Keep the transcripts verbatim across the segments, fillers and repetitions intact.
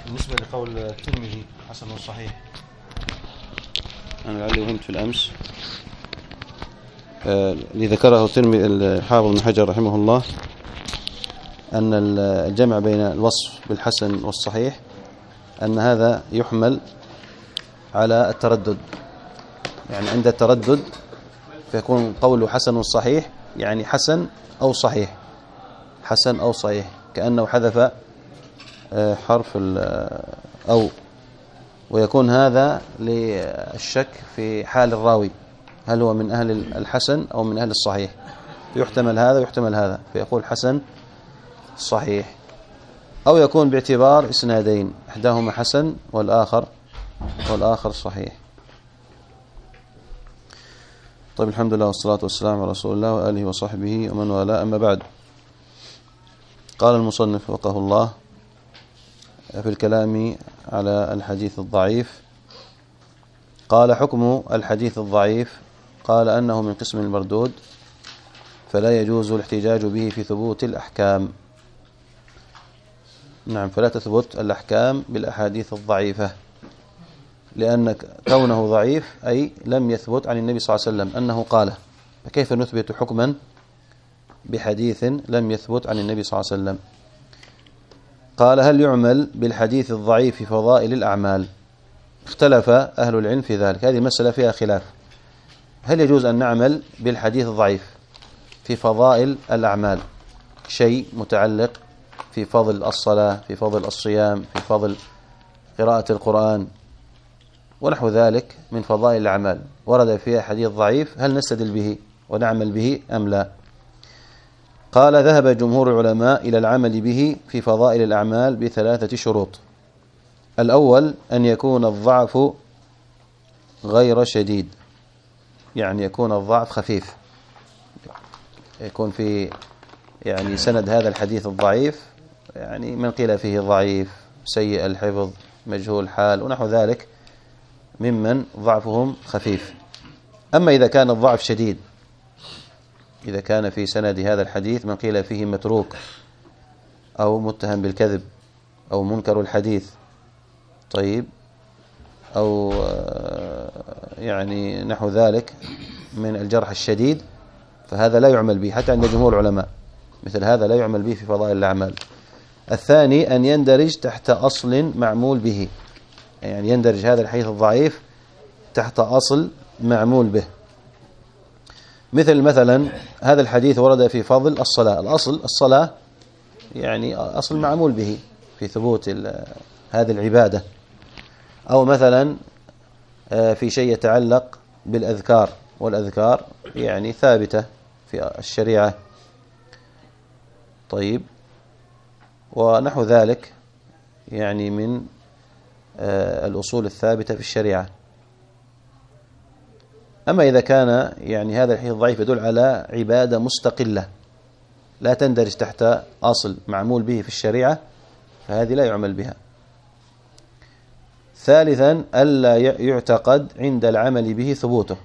بالنسبة لقول الترمذي حسن صحيح، أنا لعلي وهمت في الأمس اللي ذكره الترمذي الحافظ بن حجر رحمه الله أن الجمع بين الوصف بالحسن والصحيح أن هذا يحمل على التردد، يعني عند التردد فيكون قوله حسن صحيح يعني حسن أو صحيح، حسن أو صحيح، كأنه حذف حرف أو، ويكون هذا للشك في حال الراوي هل هو من أهل الحسن أو من أهل الصحيح، يحتمل هذا ويحتمل هذا فيقول حسن صحيح، أو يكون باعتبار إسنادين إحداهما حسن والآخر والآخر صحيح. طيب، الحمد لله والصلاة والسلام على رسول الله وآله وصحبه ومن والاه، أما بعد. قال المصنف وفقه الله في الكلام على الحديث الضعيف، قال: حكم الحديث الضعيف، قال أنه من قسم المردود، فلا يجوز الاحتجاج به في ثبوت الأحكام. نعم، فلا تثبت الأحكام بالأحاديث الضعيفة، لأن كونه ضعيف أي لم يثبت عن النبي صلى الله عليه وسلم أنه قاله، فكيف نثبت حكما بحديث لم يثبت عن النبي صلى الله عليه وسلم؟ قال: هل يعمل بالحديث الضعيف في فضائل الأعمال؟ اختلف أهل العلم في ذلك، هذه مسألة فيها خلاف. هل يجوز أن نعمل بالحديث الضعيف في فضائل الأعمال، شيء متعلق في فضل الصلاة، في فضل الصيام، في فضل قراءة القرآن ونحو ذلك من فضائل الأعمال، ورد فيها حديث ضعيف، هل نستدل به ونعمل به أم لا؟ قال: ذهب جمهور العلماء إلى العمل به في فضائل الأعمال بثلاثة شروط. الأول أن يكون الضعف غير شديد، يعني يكون الضعف خفيف، يكون في يعني سند هذا الحديث الضعيف يعني من قيل فيه ضعيف، سيء الحفظ، مجهول الحال ونحو ذلك ممن ضعفهم خفيف. أما إذا كان الضعف شديد، إذا كان في سند هذا الحديث من قيل فيه متروك أو متهم بالكذب أو منكر الحديث، طيب، أو يعني نحو ذلك من الجرح الشديد، فهذا لا يعمل به حتى عند جمهور العلماء، مثل هذا لا يعمل به في فضائل الأعمال. الثاني أن يندرج تحت أصل معمول به، يعني يندرج هذا الحديث الضعيف تحت أصل معمول به، مثل مثلا هذا الحديث ورد في فضل الصلاة، الأصل الصلاة يعني أصل معمول به في ثبوت هذه العبادة، أو مثلا في شيء يتعلق بالأذكار، والأذكار يعني ثابتة في الشريعة، طيب، ونحو ذلك يعني من الأصول الثابتة في الشريعة. أما إذا كان يعني هذا الحديث الضعيف يدل على عبادة مستقلة لا تندرج تحت أصل معمول به في الشريعة، فهذه لا يعمل بها. ثالثا ألا يعتقد عند العمل به ثبوته،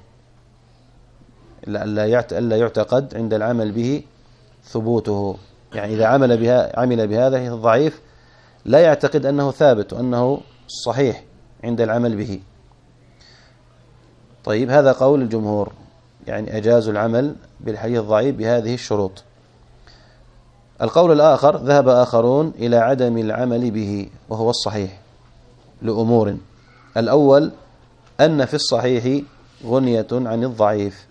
ألا يعتقد عند العمل به ثبوته، يعني إذا عمل بها عمل بهذا الحديث الضعيف لا يعتقد أنه ثابت وأنه صحيح عند العمل به. طيب، هذا قول الجمهور، يعني أجازوا العمل بالحديث الضعيف بهذه الشروط. القول الآخر ذهب آخرون إلى عدم العمل به، وهو الصحيح، لأمور: الأول أن في الصحيح غنية عن الضعيف،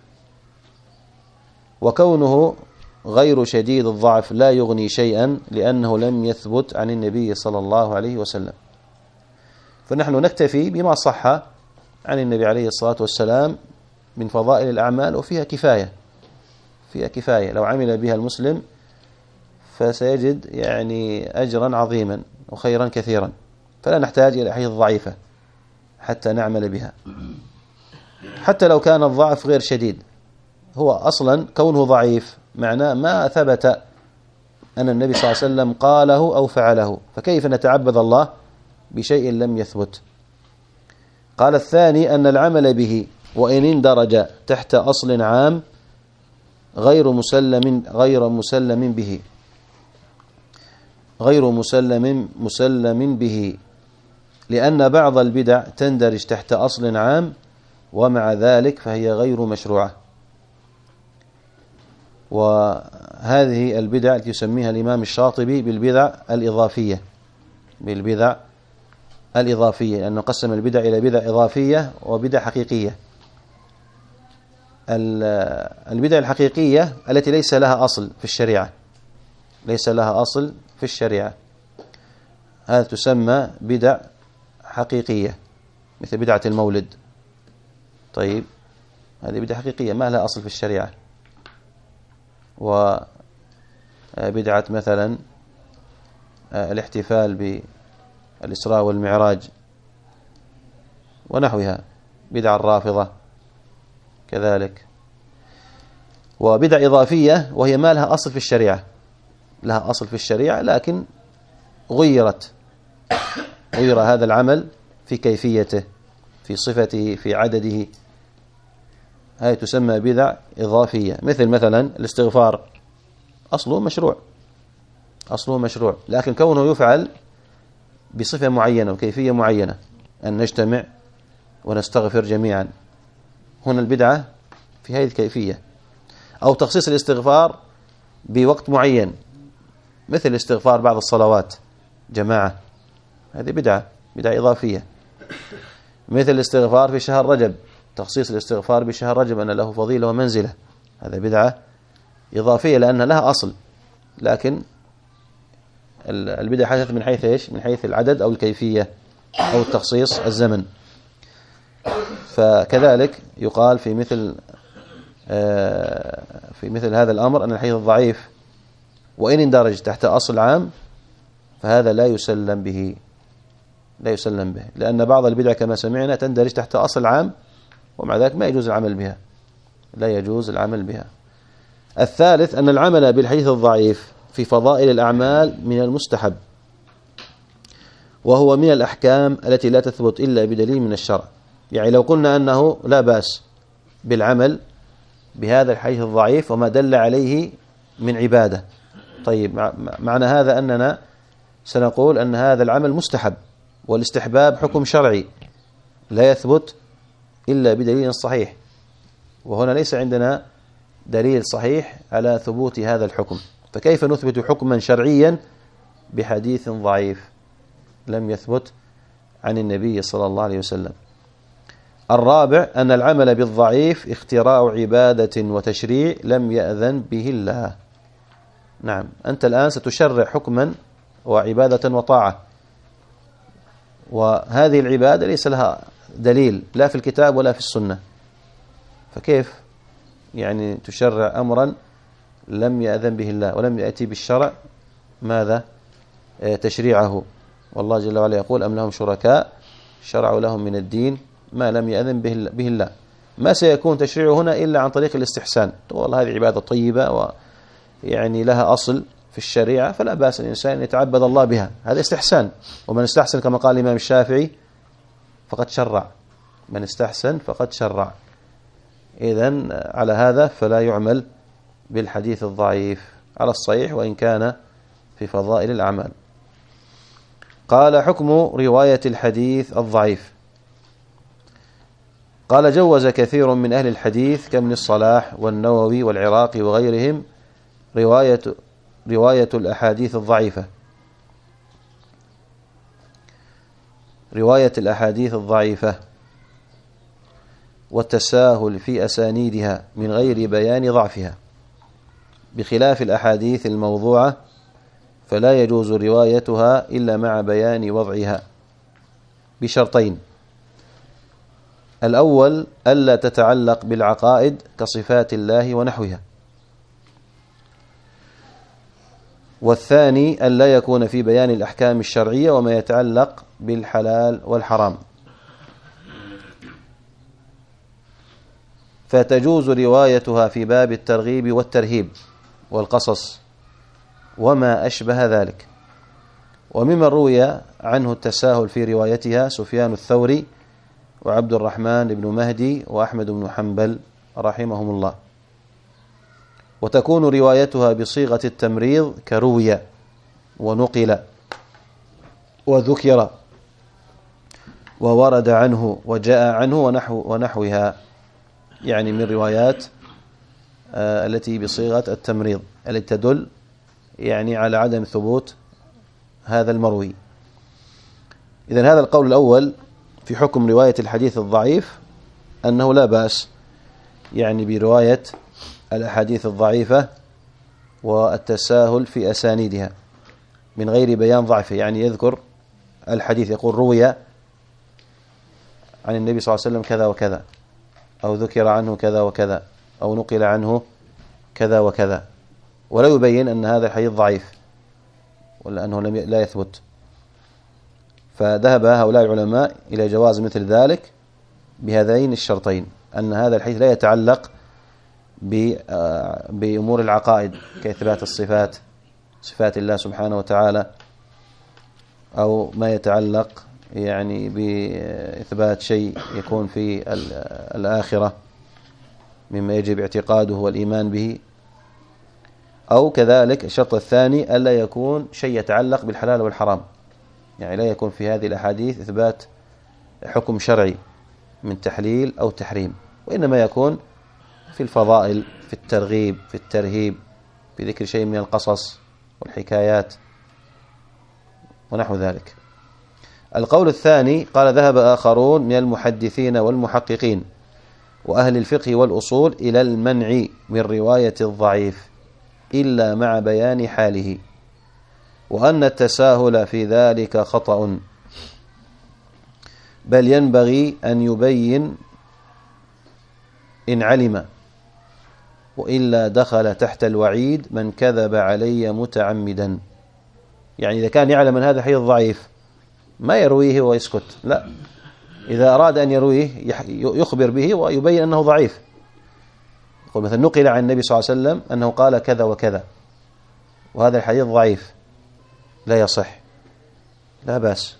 وكونه غير شديد الضعف لا يغني شيئا لأنه لم يثبت عن النبي صلى الله عليه وسلم، فنحن نكتفي بما صح عن النبي عليه الصلاة والسلام من فضائل الأعمال، وفيها كفاية، فيها كفاية، لو عمل بها المسلم فسيجد يعني أجرا عظيما وخيرا كثيرا، فلا نحتاج إلى أحاديث ضعيفة حتى نعمل بها، حتى لو كان الضعف غير شديد. هو أصلا كونه ضعيف معناه ما ثبت أن النبي صلى الله عليه وسلم قاله أو فعله، فكيف نتعبد الله بشيء لم يثبت؟ قال: الثاني أن العمل به وإن اندرج تحت أصل عام غير مسلم غير مسلم به غير مسلم مسلم به لأن بعض البدع تندرج تحت أصل عام ومع ذلك فهي غير مشروعة. وهذه البدع التي يسميها الإمام الشاطبي بالبدع الإضافية، بالبدع الإضافية، لأنه قسم البدع إلى بدع إضافية وبدع حقيقية. البدع الحقيقية التي ليس لها أصل في الشريعة، ليس لها أصل في الشريعة، هذا تسمى بدع حقيقية، مثل بدعة المولد. طيب هذه بدعة حقيقية ما لها أصل في الشريعة. وبدعة مثلا الاحتفال بالإسراء والمعراج ونحوها، بدع الرافضة كذلك. وبدع إضافية وهي ما لها أصل في الشريعة، لها أصل في الشريعة لكن غيرت، غير هذا العمل في كيفيته، في صفته، في عدده، هذه تسمى بدع إضافية. مثل مثلا الاستغفار، أصله مشروع، أصله مشروع لكن كونه يفعل بصفة معينة وكيفية معينة، أن نجتمع ونستغفر جميعا، هنا البدعة في هذه الكيفية. أو تخصيص الاستغفار بوقت معين، مثل استغفار بعض الصلوات جماعة، هذه بدعة، بدعة إضافية. مثل الاستغفار في شهر رجب، تخصيص الاستغفار بشهر رجب أن له فضيلة ومنزلة، هذا بدعة إضافية لأن لها أصل، لكن البدعة حدثت من حيث إيش؟ من حيث العدد أو الكيفية أو التخصيص الزمن. فكذلك يقال في مثل في مثل هذا الأمر أن الحديث الضعيف وإن اندرج تحت أصل عام فهذا لا يسلم به، لا يسلم به، لأن بعض البدع كما سمعنا تندرج تحت أصل عام ومع ذلك ما يجوز العمل بها، لا يجوز العمل بها. الثالث أن العمل بالحديث الضعيف في فضائل الأعمال من المستحب، وهو من الأحكام التي لا تثبت إلا بدليل من الشرع. يعني لو قلنا أنه لا بأس بالعمل بهذا الحديث الضعيف وما دل عليه من عبادة، طيب معنى هذا أننا سنقول أن هذا العمل مستحب، والاستحباب حكم شرعي لا يثبت إلا بدليل صحيح، وهنا ليس عندنا دليل صحيح على ثبوت هذا الحكم، فكيف نثبت حكما شرعيا بحديث ضعيف لم يثبت عن النبي صلى الله عليه وسلم؟ الرابع أن العمل بالضعيف اختراع عبادة وتشريع لم يأذن به الله. نعم، أنت الآن ستشرع حكما وعبادة وطاعة، وهذه العبادة ليس لها دليل لا في الكتاب ولا في السنة، فكيف يعني تشرع أمرا لم يأذن به الله ولم يأتي بالشرع ماذا تشريعه؟ والله جل وعلا يقول أم لهم شركاء شرعوا لهم من الدين ما لم يأذن به الله. ما سيكون تشريعه هنا إلا عن طريق الاستحسان، والله هذه عبادة طيبة ويعني لها أصل في الشريعة فلا بأس الإنسان أن يتعبد الله بها، هذا استحسان. ومن استحسن كما قال الإمام الشافعي فقد شرع، من استحسن فقد شرع. إذن على هذا فلا يعمل بالحديث الضعيف على الصحيح وإن كان في فضائل الأعمال. قال حكم رواية الحديث الضعيف. قال جوز كثير من أهل الحديث كابن الصلاح والنووي والعراقي وغيرهم رواية رواية الأحاديث الضعيفة، رواية الأحاديث الضعيفة والتساهل في أسانيدها من غير بيان ضعفها، بخلاف الأحاديث الموضوعة فلا يجوز روايتها إلا مع بيان وضعها بشرطين: الأول ألا تتعلق بالعقائد كصفات الله ونحوها، والثاني ألا يكون في بيان الأحكام الشرعية وما يتعلق بالحلال والحرام. فتجوز روايتها في باب الترغيب والترهيب والقصص وما أشبه ذلك. وممن روي عنه التساهل في روايتها سفيان الثوري وعبد الرحمن بن مهدي وأحمد بن حنبل رحمهم الله. وتكون روايتها بصيغة التمريض كروي ونقل وذكر وورد عنه وجاء عنه ونحو ونحوها، يعني من روايات آه التي بصيغة التمريض التي تدل يعني على عدم ثبوت هذا المروي. إذن هذا القول الأول في حكم رواية الحديث الضعيف أنه لا بأس يعني برواية الأحاديث الضعيفة والتساهل في أسانيدها من غير بيان ضعفه، يعني يذكر الحديث يقول روي عن النبي صلى الله عليه وسلم كذا وكذا، أو ذكر عنه كذا وكذا، أو نقل عنه كذا وكذا، ولا يبين أن هذا الحديث ضعيف ولا أنه لم لا يثبت. فذهب هؤلاء العلماء إلى جواز مثل ذلك بهذين الشرطين، أن هذا الحديث لا يتعلق بأمور العقائد كإثبات الصفات، صفات الله سبحانه وتعالى، أو ما يتعلق يعني بإثبات شيء يكون في الآخرة مما يجب اعتقاده والإيمان به، أو كذلك الشرط الثاني ألا يكون شيء يتعلق بالحلال والحرام، يعني لا يكون في هذه الأحاديث إثبات حكم شرعي من تحليل أو تحريم، وإنما يكون في الفضائل، في الترغيب، في الترهيب، في ذكر شيء من القصص والحكايات ونحو ذلك. القول الثاني قال ذهب آخرون من المحدثين والمحققين وأهل الفقه والأصول إلى المنع من رواية الضعيف إلا مع بيان حاله، وأن التساهل في ذلك خطأ، بل ينبغي أن يبين إن علم، وإلا دخل تحت الوعيد من كذب علي متعمدا. يعني إذا كان يعلم أن هذا حديث ضعيف ما يرويه ويسكت، لا، إذا أراد أن يرويه يخبر به ويبين أنه ضعيف. يقول مثلا نقل عن النبي صلى الله عليه وسلم أنه قال كذا وكذا وهذا الحديث ضعيف لا يصح، لا بأس.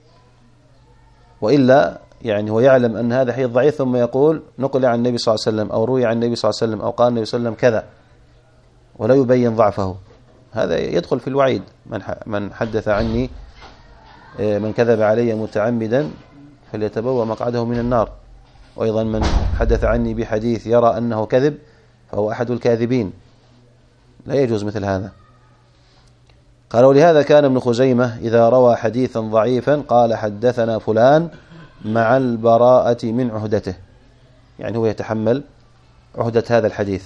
وإلا يعني هو يعلم أن هذا حديث ضعيف ثم يقول نقل عن النبي صلى الله عليه وسلم أو روي عن النبي صلى الله عليه وسلم أو قال النبي صلى الله عليه وسلم كذا ولا يبين ضعفه، هذا يدخل في الوعيد. من حدث عني من كذب علي متعمدا فليتبوأ مقعده من النار، وأيضا من حدث عني بحديث يرى أنه كذب فهو أحد الكاذبين، لا يجوز مثل هذا. قالوا لهذا كان ابن خزيمة إذا روى حديثا ضعيفا قال حدثنا فلان مع البراءة من عهدته، يعني هو يتحمل عهدة هذا الحديث.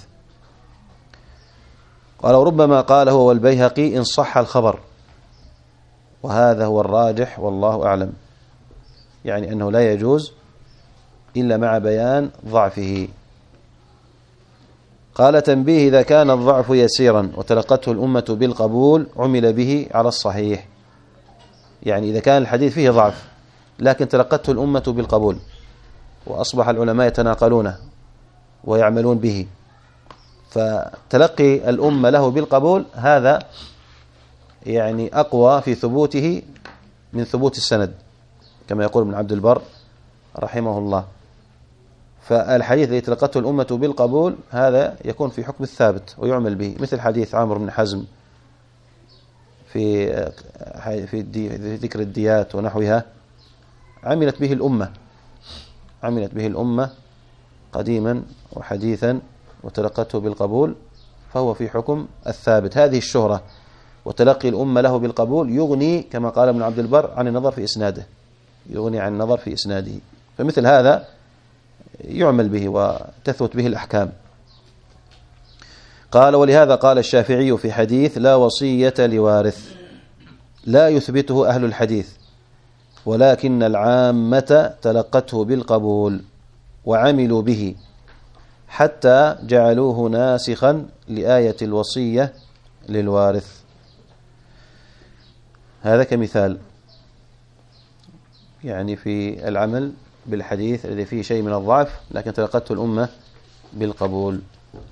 قالوا ربما قال هو والبيهقي إن صح الخبر، وهذا هو الراجح والله أعلم، يعني أنه لا يجوز إلا مع بيان ضعفه. قال تنبيه إذا كان الضعف يسيرا وتلقته الأمة بالقبول عمل به على الصحيح، يعني إذا كان الحديث فيه ضعف لكن تلقته الأمة بالقبول وأصبح العلماء يتناقلونه ويعملون به، فتلقي الأمة له بالقبول هذا يعني أقوى في ثبوته من ثبوت السند كما يقول ابن عبد البر رحمه الله. فالحديث الذي تلقته الأمة بالقبول هذا يكون في حكم الثابت ويعمل به، مثل حديث عمرو بن حزم في في ذكر الديات ونحوها، عملت به الأمة عملت به الأمة قديما وحديثا وتلقته بالقبول، فهو في حكم الثابت. هذه الشهرة وتلقي الأمة له بالقبول يغني كما قال ابن عبد البر عن النظر في إسناده، يغني عن النظر في إسناده، فمثل هذا يعمل به وتثبت به الأحكام. قال ولهذا قال الشافعي في حديث لا وصية لوارث لا يثبته أهل الحديث، ولكن العامة تلقته بالقبول وعملوا به حتى جعلوه ناسخا لآية الوصية للوارث. هذا كمثال يعني في العمل بالحديث الذي فيه شيء من الضعف لكن تلقته الأمة بالقبول.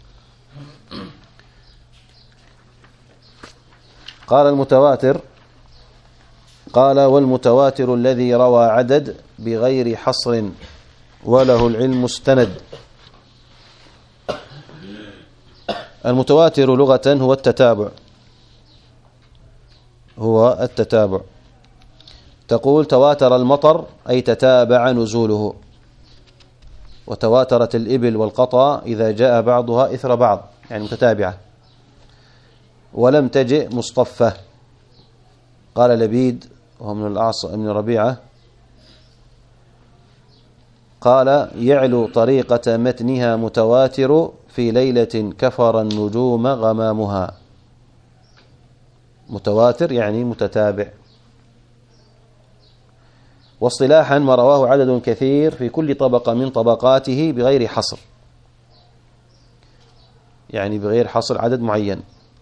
قال المتواتر قال والمتواتر الذي روى عدد بغير حصر وله العلم مستند. المتواتر لغة هو التتابع هو التتابع تقول تواتر المطر أي تتابع نزوله، وتواترت الإبل والقطا إذا جاء بعضها إثر بعض يعني متتابعة. ولم تجئ مصطفى. قال لبيد وهو من الأعص من ربيعة قال يعلو طريقة متنها متواتر في ليلة كفر النجوم غمامها. متواتر يعني متتابع. واصطلاحا ما رواه عدد كثير في كل طبقة من طبقاته بغير حصر، يعني بغير حصر عدد معين.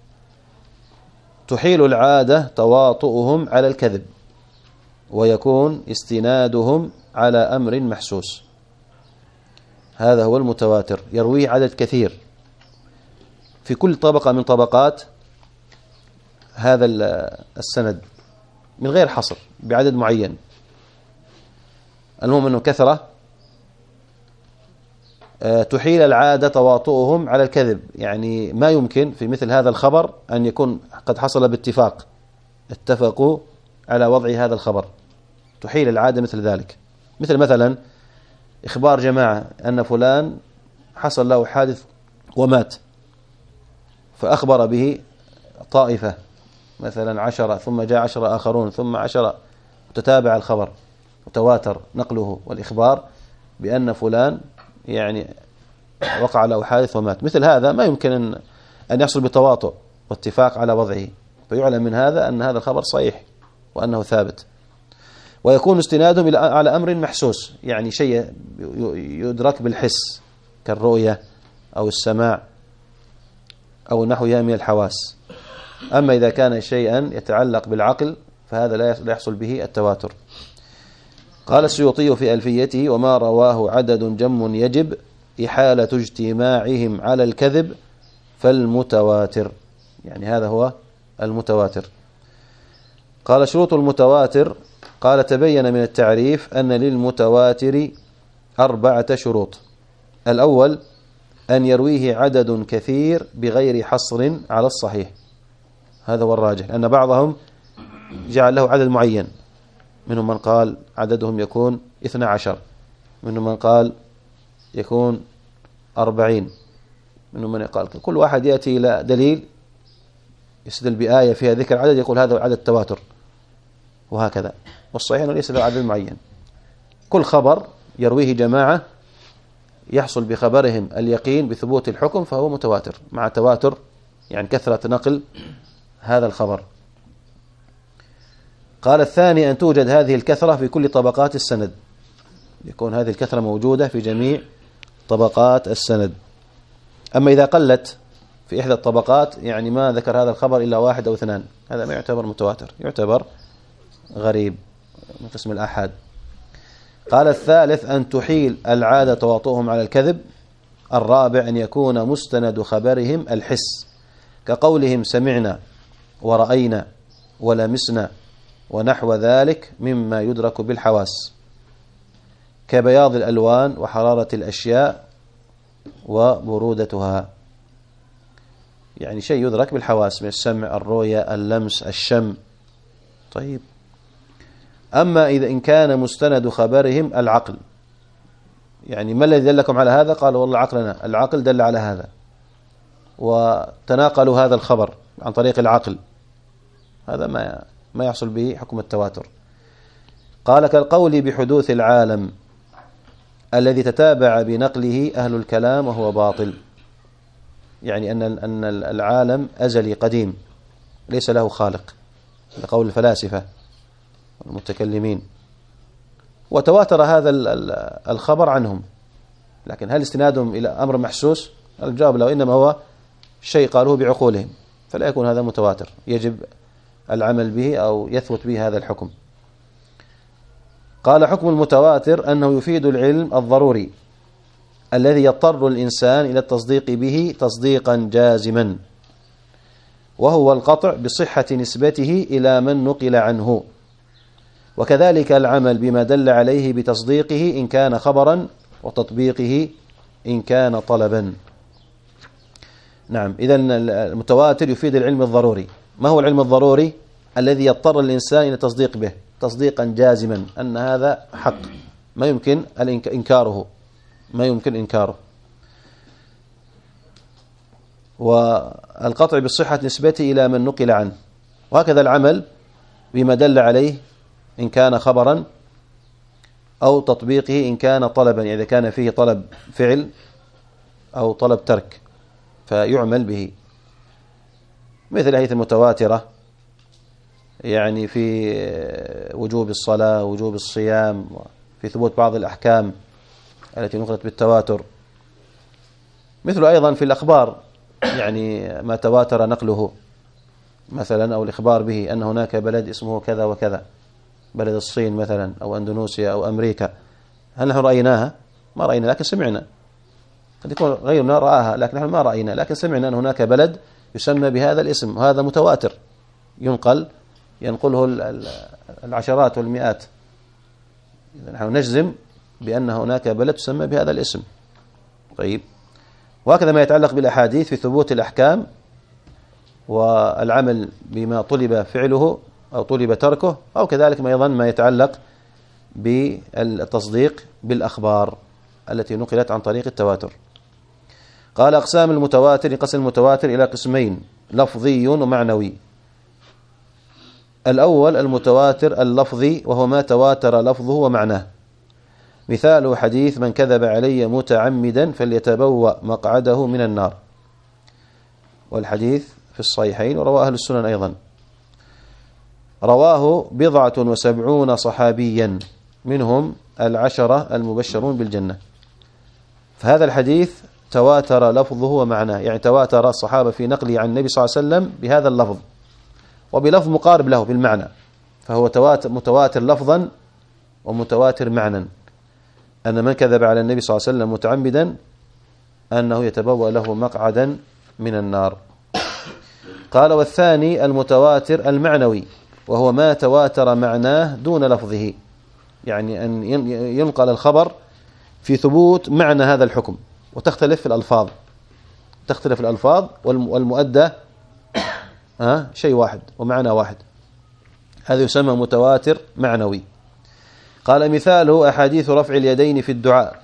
تحيل العادة تواطؤهم على الكذب، ويكون استنادهم على أمر محسوس. هذا هو المتواتر، يرويه عدد كثير في كل طبقة من طبقات هذا السند من غير حصر بعدد معين. المهم أنه كثرة تحيل العادة تواطؤهم على الكذب، يعني ما يمكن في مثل هذا الخبر أن يكون قد حصل باتفاق، اتفقوا على وضع هذا الخبر. تحيل العادة مثل ذلك، مثل مثلا إخبار جماعة أن فلان حصل له حادث ومات، فأخبر به طائفة مثلا عشرة، ثم جاء عشرة آخرون، ثم عشرة، تتابع الخبر متواتر نقله والإخبار بأن فلان يعني وقع له حادث ومات. مثل هذا ما يمكن أن أن يحصل بتواطؤ واتفاق على وضعه، فيعلم من هذا أن هذا الخبر صحيح وأنه ثابت. ويكون استنادهم على أمر محسوس، يعني شيء يدرك بالحس كالرؤية أو السماع أو نحوها من الحواس. أما إذا كان شيئا يتعلق بالعقل فهذا لا يحصل به التواتر. قال السيوطي في ألفيته وما رواه عدد جم يجب إحالة اجتماعهم على الكذب فالمتواتر، يعني هذا هو المتواتر. قال شروط المتواتر، قال تبين من التعريف أن للمتواتر أربعة شروط. الأول أن يرويه عدد كثير بغير حصر على الصحيح، هذا هو الراجح، لأن بعضهم جعل له عدد معين، منهم من قال عددهم يكون اثنى عشر، منهم من قال يكون أربعين، منهم من قال. كل واحد يأتي إلى دليل يستدل بآية فيها ذكر عدد يقول هذا عدد تواتر، وهكذا. والصحيح أنه ليس له عدد معين، كل خبر يرويه جماعة يحصل بخبرهم اليقين بثبوت الحكم فهو متواتر، مع تواتر يعني كثرة نقل هذا الخبر. قال الثاني أن توجد هذه الكثرة في كل طبقات السند، يكون هذه الكثرة موجودة في جميع طبقات السند. أما إذا قلت في إحدى الطبقات، يعني ما ذكر هذا الخبر إلا واحد أو اثنان، هذا ما يعتبر متواتر، يعتبر غريب من قسم الآحاد. قال الثالث أن تحيل العادة تواطؤهم على الكذب. الرابع أن يكون مستند خبرهم الحس، كقولهم سمعنا ورأينا ولمسنا ونحو ذلك مما يدرك بالحواس، كبياض الألوان وحرارة الأشياء وبرودتها، يعني شيء يدرك بالحواس من السمع، الرؤية، اللمس، الشم. طيب، أما إذا إن كان مستند خبرهم العقل، يعني ما الذي دلكم على هذا؟ قالوا والله عقلنا، العقل دل على هذا، وتناقلوا هذا الخبر عن طريق العقل، هذا ما ما يحصل به حكم التواتر. قال كالقول بحدوث العالم الذي تتابع بنقله أهل الكلام وهو باطل، يعني أن أن العالم أزلي قديم ليس له خالق، لقول الفلاسفة والمتكلمين، وتواتر هذا الخبر عنهم. لكن هل استنادهم إلى أمر محسوس؟ الجواب له إنما هو شيء قالوه بعقولهم، فلا يكون هذا متواتر، يجب العمل به أو يثبت به هذا الحكم. قال حكم المتواتر أنه يفيد العلم الضروري الذي يضطر الإنسان إلى التصديق به تصديقا جازما، وهو القطع بصحة نسبته إلى من نقل عنه، وكذلك العمل بما دل عليه بتصديقه إن كان خبرا وتطبيقه إن كان طلبا. نعم، إذن المتواتر يفيد العلم الضروري. ما هو العلم الضروري؟ الذي يضطر الإنسان إلى التصديق به، تصديقا جازما أن هذا حق ما يمكن إنكاره ما يمكن إنكاره. والقطع بالصحة نسبته إلى من نقل عنه، وهكذا العمل بما دل عليه إن كان خبرا أو تطبيقه إن كان طلبا، يعني إذا كان فيه طلب فعل أو طلب ترك فيعمل به، مثل الأحاديث المتواترة يعني في وجوب الصلاة ووجوب الصيام، في ثبوت بعض الأحكام التي نقلت بالتواتر، مثل أيضا في الأخبار يعني ما تواتر نقله مثلا، أو الإخبار به أن هناك بلد اسمه كذا وكذا، بلد الصين مثلا أو أندونيسيا أو أمريكا. هل نحن رأيناها؟ ما رأينا لكن سمعنا، قد يكون غيرنا رآها لكن نحن ما رأينا، لكن سمعنا أن هناك بلد يسمى بهذا الاسم، وهذا متواتر ينقل ينقله العشرات والمئات. إذا نحن نجزم بأن هناك بلد تسمى بهذا الاسم. طيب، وهكذا ما يتعلق بالأحاديث في ثبوت الأحكام والعمل بما طلب فعله أو طلب تركه، أو كذلك ما أيضا ما يتعلق بالتصديق بالأخبار التي نقلت عن طريق التواتر. قال: أقسام المتواتر، ينقسم المتواتر إلى قسمين: لفظي ومعنوي. الأول المتواتر اللفظي، وهو ما تواتر لفظه ومعناه، مثاله حديث: من كذب علي متعمدا فليتبوأ مقعده من النار، والحديث في الصحيحين ورواه أهل السنن أيضا. رواه بضعة وسبعون صحابيا منهم العشرة المبشرون بالجنة، فهذا الحديث تواتر لفظه ومعناه، يعني تواتر الصحابة في نقله عن النبي صلى الله عليه وسلم بهذا اللفظ وبلفظ مقارب له بالمعنى، فهو متواتر لفظا ومتواتر معنى، أن من كذب على النبي صلى الله عليه وسلم متعمدا أنه يتبوأ له مقعدا من النار. قال: والثاني المتواتر المعنوي، وهو ما تواتر معناه دون لفظه، يعني أن ينقل الخبر في ثبوت معنى هذا الحكم، وتختلف في الألفاظ تختلف الألفاظ والمؤدى ها شيء واحد ومعنى واحد، هذا يسمى متواتر معنوي. قال: مثاله أحاديث رفع اليدين في الدعاء،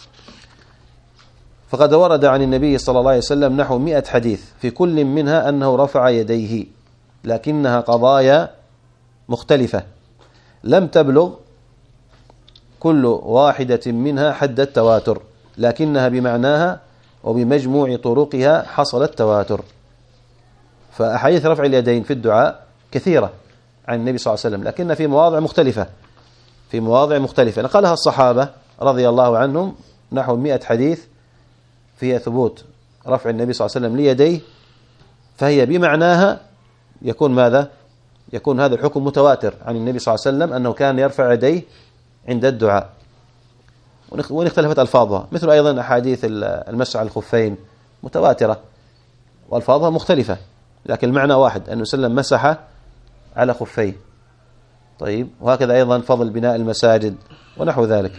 فقد ورد عن النبي صلى الله عليه وسلم نحو مئة حديث في كل منها أنه رفع يديه، لكنها قضايا مختلفة لم تبلغ كل واحدة منها حد التواتر، لكنها بمعناها وبمجموع طرقها حصل التواتر. فأحاديث رفع اليدين في الدعاء كثيرة عن النبي صلى الله عليه وسلم، لكن في مواضع مختلفة في مواضع مختلفة نقلها الصحابة رضي الله عنهم، نحو مئة حديث فيها ثبوت رفع النبي صلى الله عليه وسلم ليديه، فهي بمعناها يكون ماذا؟ يكون هذا الحكم متواتر عن النبي صلى الله عليه وسلم أنه كان يرفع يديه عند الدعاء، وإن اختلفت ألفاظها، مثل أيضا أحاديث المسح على الخفين متواترة وألفاظها مختلفة، لكن المعنى واحد، أنه سلم مسح على خفيه. طيب، وهكذا أيضا فضل بناء المساجد ونحو ذلك.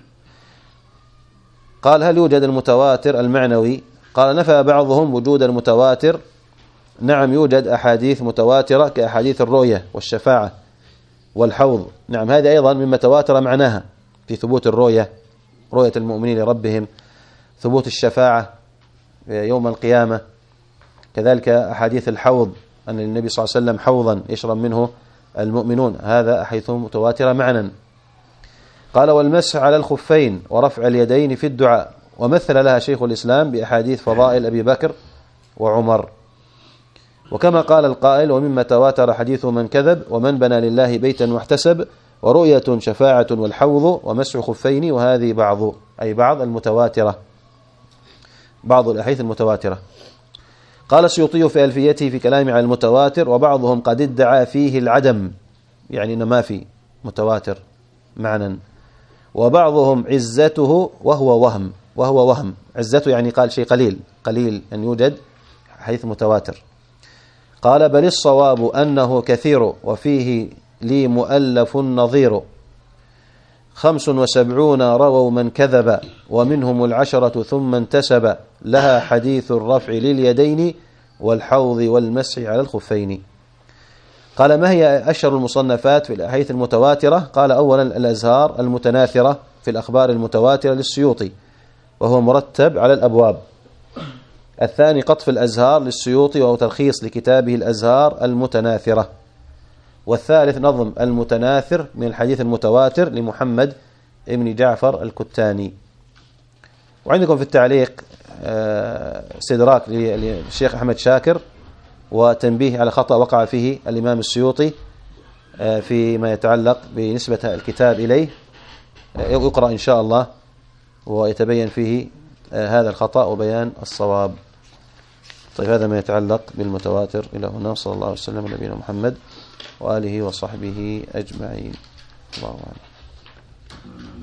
قال: هل يوجد المتواتر المعنوي؟ قال: نفى بعضهم وجود المتواتر. نعم، يوجد أحاديث متواترة كأحاديث الرؤية والشفاعة والحوض، نعم هذه أيضا مما تواتر معناها في ثبوت الرؤية، رؤية المؤمنين لربهم، ثبوت الشفاعة يوم القيامة، كذلك أحاديث الحوض أن النبي صلى الله عليه وسلم حوضا يشرب منه المؤمنون، هذا أحاديث متواترة معنا. قال: والمسح على الخفين ورفع اليدين في الدعاء، ومثل لها شيخ الإسلام بأحاديث فضائل أبي بكر وعمر. وكما قال القائل: ومما تواتر حديث من كذب، ومن بنى لله بيتا واحتسب، ورؤية شفاعة والحوض، ومسح خفين، وهذه بعض، أي بعض المتواترة، بعض الأحاديث المتواترة. قال السيوطي في ألفيته في كلامه عن المتواتر: وبعضهم قد ادعى فيه العدم، يعني إنه ما في متواتر معنى، وبعضهم عزته وهو وهم وهو وهم عزته يعني قال شيء قليل قليل أن يوجد حيث متواتر. قال: بل الصواب أنه كثير، وفيه لي مؤلف نظير، خمس وسبعون رووا من كذب، ومنهم العشرة ثم انتسب، لها حديث الرفع لليدين والحوض والمسح على الخفين. قال: ما هي أشهر المصنفات في الأحاديث المتواترة؟ قال: أولا الأزهار المتناثرة في الأخبار المتواترة للسيوطي، وهو مرتب على الأبواب. الثاني قطف الأزهار للسيوطي، وهو تلخيص لكتابه الأزهار المتناثرة. والثالث نظم المتناثر من الحديث المتواتر لمحمد ابن جعفر الكتاني. وعندكم في التعليق استدراك للشيخ أحمد شاكر وتنبيه على خطأ وقع فيه الإمام السيوطي فيما يتعلق بنسبة الكتاب إليه، يقرأ إن شاء الله ويتبين فيه هذا الخطأ وبيان الصواب. طيب، هذا ما يتعلق بالمتواتر. إلى هنا، صلى الله عليه وسلم على نبينا محمد وآله وصحبه أجمعين. الله أعلم.